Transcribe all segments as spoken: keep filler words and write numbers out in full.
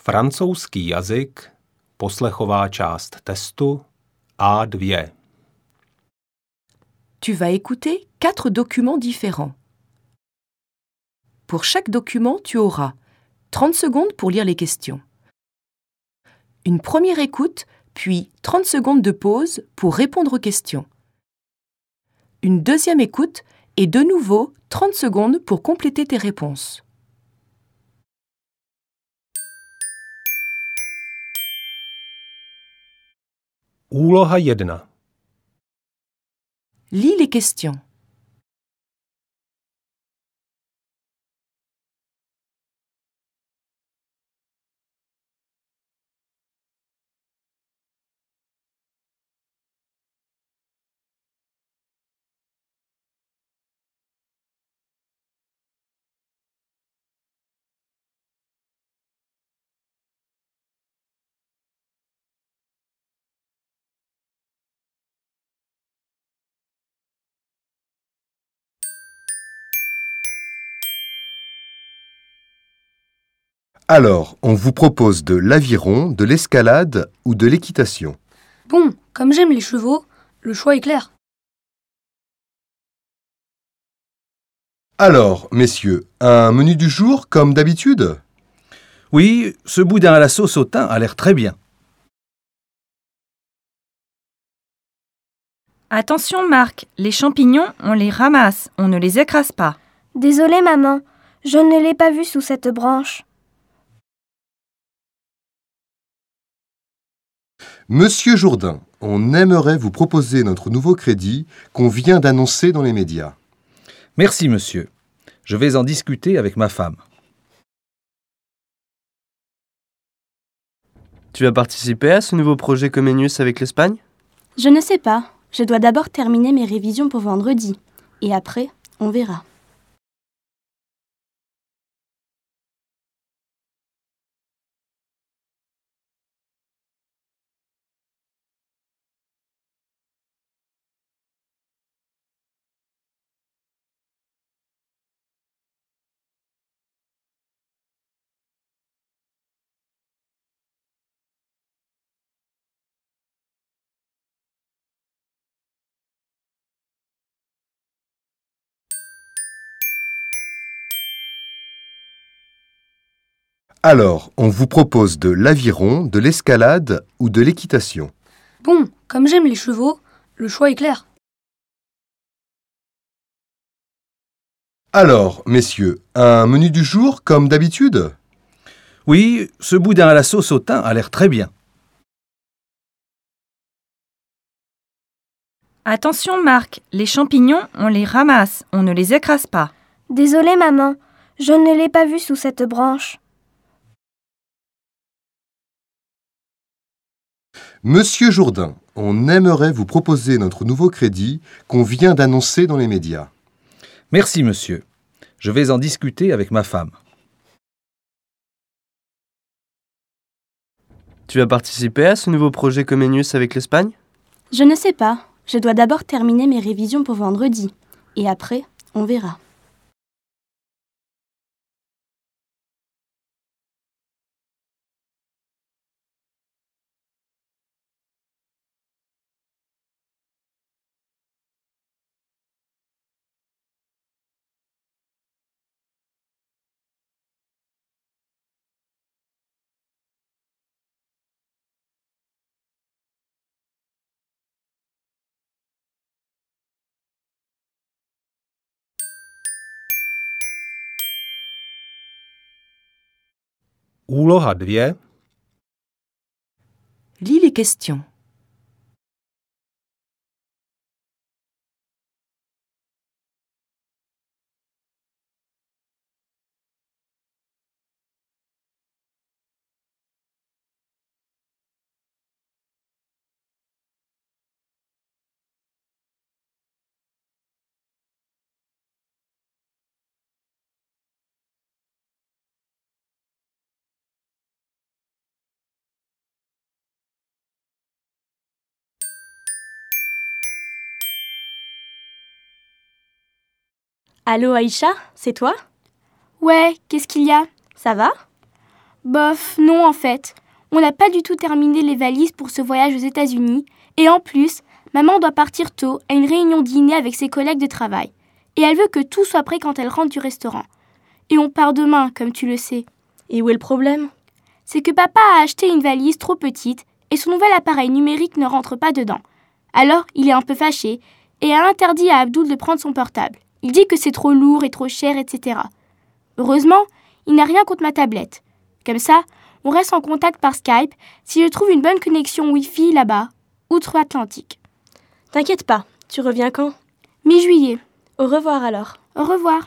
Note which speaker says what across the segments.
Speaker 1: Francouzský jazyk, poslechová část testu A dva.
Speaker 2: Tu vas écouter quatre documents différents. Pour chaque document, tu auras trente secondes pour lire les questions. Une première écoute, puis trente secondes de pause pour répondre aux questions. Une deuxième écoute et de nouveau trente secondes pour compléter tes réponses.
Speaker 1: Úloha jedna.
Speaker 2: Lis les questions.
Speaker 3: Alors, on vous propose de l'aviron, de l'escalade ou de l'équitation.
Speaker 4: Bon, comme j'aime les chevaux, le choix est clair.
Speaker 3: Alors, messieurs, un menu du jour comme d'habitude?
Speaker 5: Oui, ce boudin à la sauce au thym a l'air très bien.
Speaker 6: Attention Marc, les champignons, on les ramasse, on ne les écrase pas.
Speaker 7: Désolée maman, je ne l'ai pas vu sous cette branche.
Speaker 3: Monsieur Jourdain, on aimerait vous proposer notre nouveau crédit qu'on vient d'annoncer dans les médias.
Speaker 5: Merci monsieur. Je vais en discuter avec ma femme.
Speaker 8: Tu vas participer à ce nouveau projet Comenius avec l'Espagne?
Speaker 7: Je ne sais pas. Je dois d'abord terminer mes révisions pour vendredi. Et après, on verra.
Speaker 3: Alors, on vous propose de l'aviron, de l'escalade ou de l'équitation.
Speaker 4: Bon, comme j'aime les chevaux, le choix est clair.
Speaker 3: Alors, messieurs, un menu du jour comme d'habitude?
Speaker 5: Oui, ce boudin à la sauce au thym a l'air très bien.
Speaker 6: Attention Marc, les champignons, on les ramasse, on ne les écrase pas.
Speaker 7: Désolée maman, je ne l'ai pas vu sous cette branche.
Speaker 3: Monsieur Jourdain, on aimerait vous proposer notre nouveau crédit qu'on vient d'annoncer dans les médias.
Speaker 5: Merci monsieur. Je vais en discuter avec ma femme.
Speaker 8: Tu vas participer à ce nouveau projet Comenius avec l'Espagne?
Speaker 7: Je ne sais pas. Je dois d'abord terminer mes révisions pour vendredi. Et après, on verra.
Speaker 1: Úloha dva.
Speaker 2: Lis les questions.
Speaker 7: Allô Aïcha, c'est toi?
Speaker 9: Ouais, qu'est-ce qu'il y a?
Speaker 7: Ça va?
Speaker 9: Bof, non en fait. On n'a pas du tout terminé les valises pour ce voyage aux États-Unis. Et en plus, maman doit partir tôt à une réunion dîner avec ses collègues de travail. Et elle veut que tout soit prêt quand elle rentre du restaurant. Et on part demain, comme tu le sais.
Speaker 7: Et où est le problème?
Speaker 9: C'est que papa a acheté une valise trop petite et son nouvel appareil numérique ne rentre pas dedans. Alors, il est un peu fâché et a interdit à Abdoul de prendre son portable. Il dit que c'est trop lourd et trop cher, et cetera. Heureusement, il n'a rien contre ma tablette. Comme ça, on reste en contact par Skype si je trouve une bonne connexion Wi-Fi là-bas, outre-Atlantique.
Speaker 7: T'inquiète pas, tu reviens quand?
Speaker 9: Mi-juillet.
Speaker 7: Au revoir alors.
Speaker 9: Au revoir.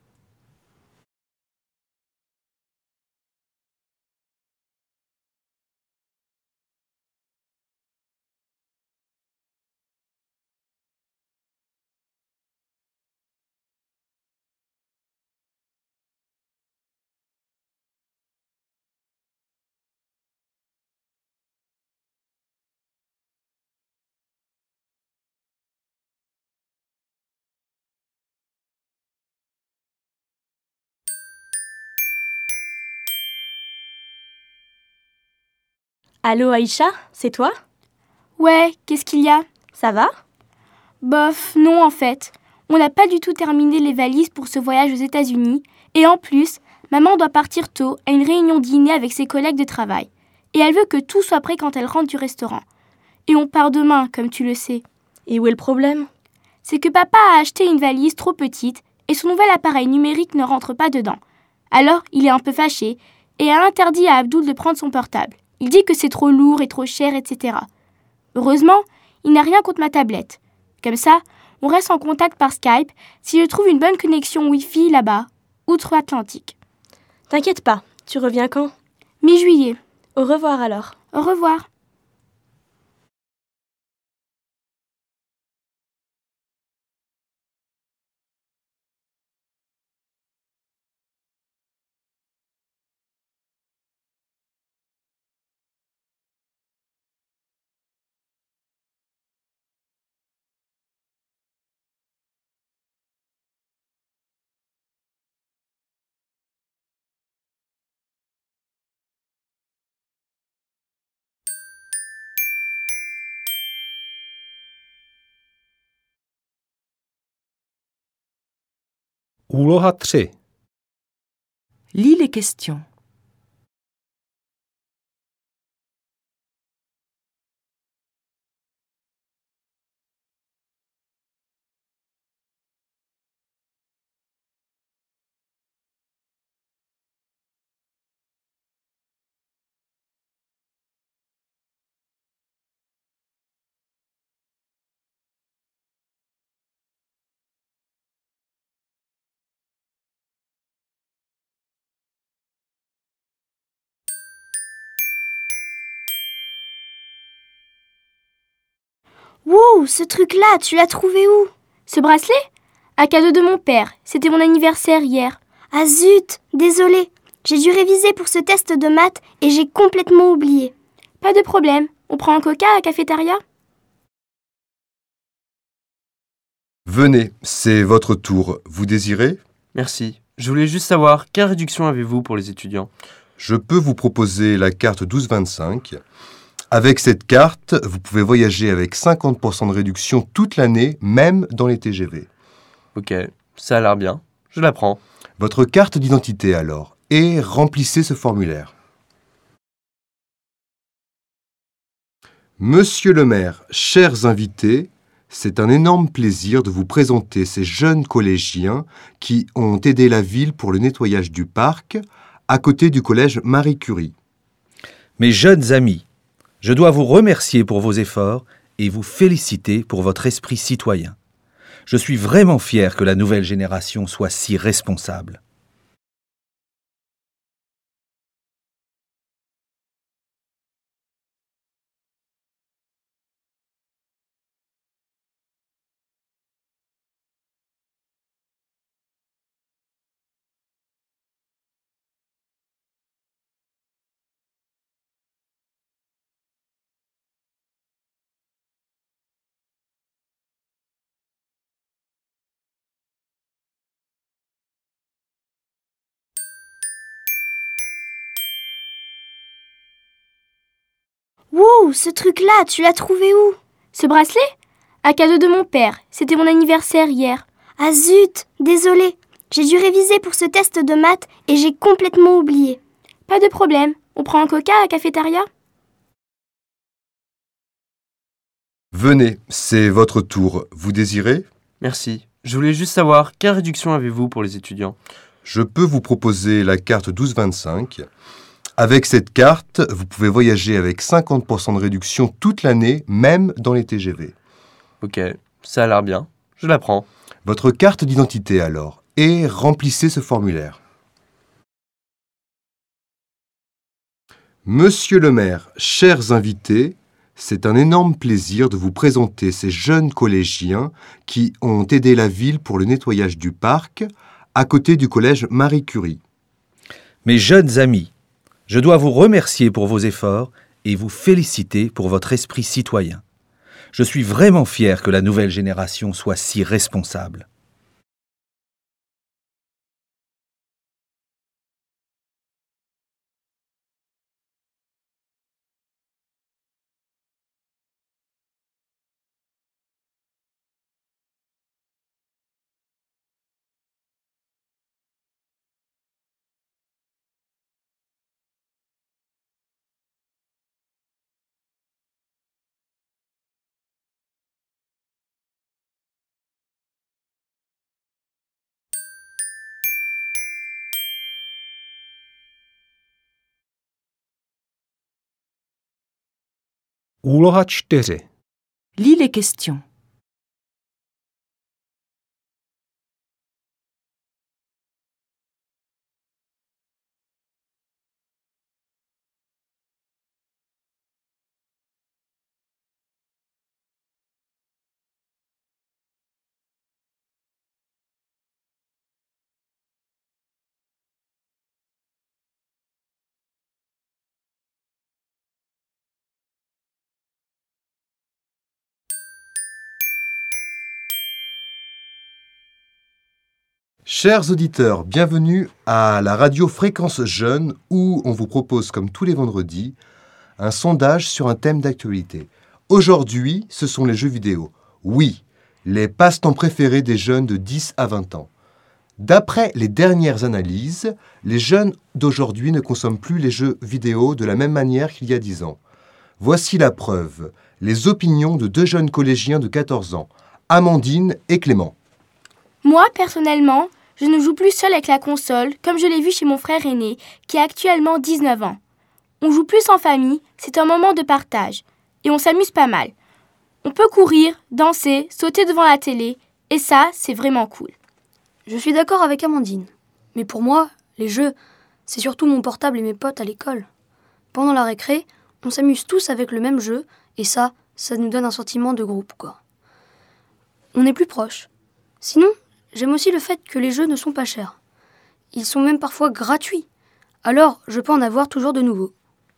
Speaker 7: Allô Aïcha, c'est toi?
Speaker 9: Ouais, qu'est-ce qu'il y a?
Speaker 7: Ça va?
Speaker 9: Bof, non en fait. On n'a pas du tout terminé les valises pour ce voyage aux États-Unis. Et en plus, maman doit partir tôt à une réunion dîner avec ses collègues de travail. Et elle veut que tout soit prêt quand elle rentre du restaurant. Et on part demain, comme tu le sais.
Speaker 7: Et où est le problème?
Speaker 9: C'est que papa a acheté une valise trop petite et son nouvel appareil numérique ne rentre pas dedans. Alors, il est un peu fâché et a interdit à Abdoul de prendre son portable. Il dit que c'est trop lourd et trop cher, et cetera. Heureusement, il n'a rien contre ma tablette. Comme ça, on reste en contact par Skype si je trouve une bonne connexion Wi-Fi là-bas, outre-Atlantique.
Speaker 7: T'inquiète pas, tu reviens quand?
Speaker 9: Mi-juillet.
Speaker 7: Au revoir alors.
Speaker 9: Au revoir.
Speaker 1: Úloha tři.
Speaker 2: Lis les questions.
Speaker 9: Wow, ce truc-là, tu l'as trouvé où? Ce bracelet? Un cadeau de mon père. C'était mon anniversaire hier.
Speaker 10: Ah zut, désolée. J'ai dû réviser pour ce test de maths et j'ai complètement oublié.
Speaker 9: Pas de problème. On prend un coca à la cafétéria?
Speaker 3: Venez, c'est votre tour. Vous désirez?
Speaker 8: Merci. Je voulais juste savoir, quelle réduction avez-vous pour les étudiants?
Speaker 3: Je peux vous proposer la carte douze vingt-cinq. Avec cette carte, vous pouvez voyager avec cinquante pour cent de réduction toute l'année, même dans les T G V.
Speaker 8: Ok, ça a l'air bien. Je la prends.
Speaker 3: Votre carte d'identité alors, et remplissez ce formulaire. Monsieur le maire, chers invités, c'est un énorme plaisir de vous présenter ces jeunes collégiens qui ont aidé la ville pour le nettoyage du parc, à côté du collège Marie Curie.
Speaker 5: Mes jeunes amis, je dois vous remercier pour vos efforts et vous féliciter pour votre esprit citoyen. Je suis vraiment fier que la nouvelle génération soit si responsable.
Speaker 10: Wow, ce truc-là, tu l'as trouvé où?
Speaker 9: Ce bracelet? Un cadeau de mon père. C'était mon anniversaire hier.
Speaker 10: Ah zut, désolée. J'ai dû réviser pour ce test de maths et j'ai complètement oublié.
Speaker 9: Pas de problème. On prend un coca à la cafétéria?
Speaker 3: Venez, c'est votre tour. Vous désirez?
Speaker 8: Merci. Je voulais juste savoir, quelle réduction avez-vous pour les étudiants?
Speaker 3: Je peux vous proposer la carte douze vingt-cinq. Avec cette carte, vous pouvez voyager avec cinquante pour cent de réduction toute l'année, même dans les T G V.
Speaker 8: Ok, ça a l'air bien. Je la prends.
Speaker 3: Votre carte d'identité alors, et remplissez ce formulaire. Monsieur le maire, chers invités, c'est un énorme plaisir de vous présenter ces jeunes collégiens qui ont aidé la ville pour le nettoyage du parc, à côté du collège Marie Curie.
Speaker 5: Mes jeunes amis, je dois vous remercier pour vos efforts et vous féliciter pour votre esprit citoyen. Je suis vraiment fier que la nouvelle génération soit si responsable.
Speaker 1: Úloha čtyři.
Speaker 2: Lis les questions.
Speaker 3: Chers auditeurs, bienvenue à la radio Fréquence Jeune où on vous propose, comme tous les vendredis, un sondage sur un thème d'actualité. Aujourd'hui, ce sont les jeux vidéo. Oui, les passe-temps préférés des jeunes de dix à vingt ans. D'après les dernières analyses, les jeunes d'aujourd'hui ne consomment plus les jeux vidéo de la même manière qu'il y a dix ans. Voici la preuve, les opinions de deux jeunes collégiens de quatorze ans, Amandine et Clément.
Speaker 9: Moi, personnellement, je ne joue plus seule avec la console, comme je l'ai vu chez mon frère aîné, qui a actuellement dix-neuf ans. On joue plus en famille, c'est un moment de partage. Et on s'amuse pas mal. On peut courir, danser, sauter devant la télé, et ça, c'est vraiment cool.
Speaker 4: Je suis d'accord avec Amandine. Mais pour moi, les jeux, c'est surtout mon portable et mes potes à l'école. Pendant la récré, on s'amuse tous avec le même jeu, et ça, ça nous donne un sentiment de groupe, quoi. On est plus proches. Sinon, j'aime aussi le fait que les jeux ne sont pas chers. Ils sont même parfois gratuits. Alors, je peux en avoir toujours de nouveaux.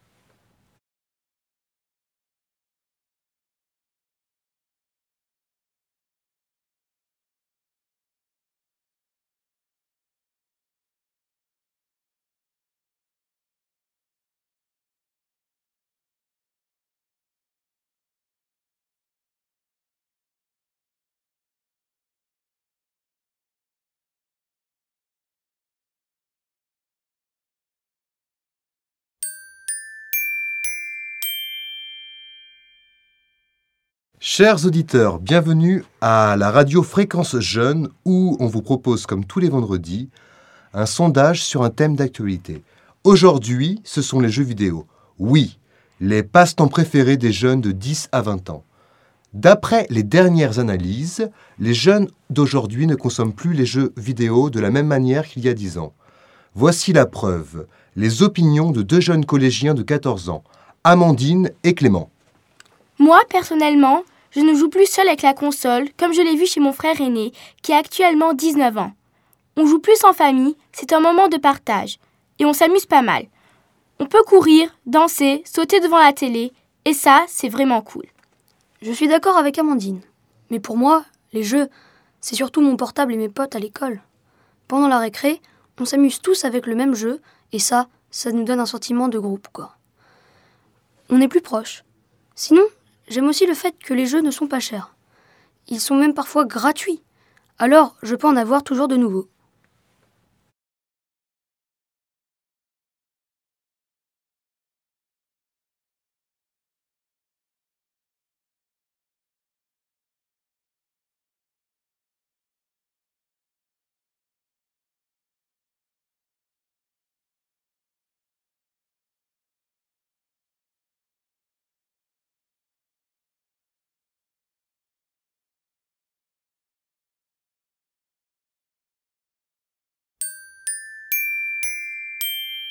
Speaker 3: Chers auditeurs, bienvenue à la radio Fréquence Jeune où on vous propose, comme tous les vendredis, un sondage sur un thème d'actualité. Aujourd'hui, ce sont les jeux vidéo. Oui, les passe-temps préférés des jeunes de dix à vingt ans. D'après les dernières analyses, les jeunes d'aujourd'hui ne consomment plus les jeux vidéo de la même manière qu'il y a dix ans. Voici la preuve, les opinions de deux jeunes collégiens de quatorze ans, Amandine et Clément.
Speaker 9: Moi, personnellement, je ne joue plus seule avec la console, comme je l'ai vu chez mon frère aîné, qui a actuellement dix-neuf ans. On joue plus en famille, c'est un moment de partage. Et on s'amuse pas mal. On peut courir, danser, sauter devant la télé, et ça, c'est vraiment cool.
Speaker 4: Je suis d'accord avec Amandine. Mais pour moi, les jeux, c'est surtout mon portable et mes potes à l'école. Pendant la récré, on s'amuse tous avec le même jeu, et ça, ça nous donne un sentiment de groupe, quoi. On est plus proches. Sinon, j'aime aussi le fait que les jeux ne sont pas chers. Ils sont même parfois gratuits. Alors, je peux en avoir toujours de nouveaux.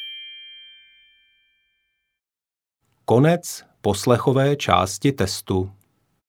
Speaker 1: Konec poslechové části testu.